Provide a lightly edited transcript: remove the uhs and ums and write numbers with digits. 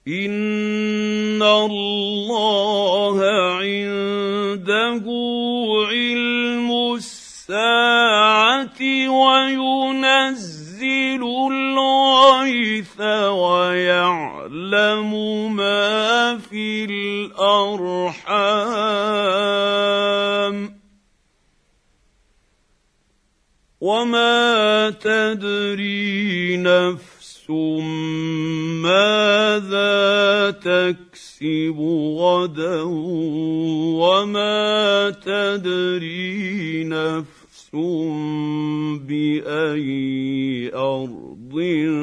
إِنَّ اللَّهَ عِندَهُ عِلْمُ السَّاعَةِ وَيُنَزِّلُ الْغَيْثَ وَيَعْلَمُ مَا فِي الْأَرْحَامِ وَمَا تَدْرِي نَفْسٌ مَاذَا تَكْسِبُ غَدًا وَمَا تَدْرِي نَفْسٌ بِأَيِّ أَرْضٍ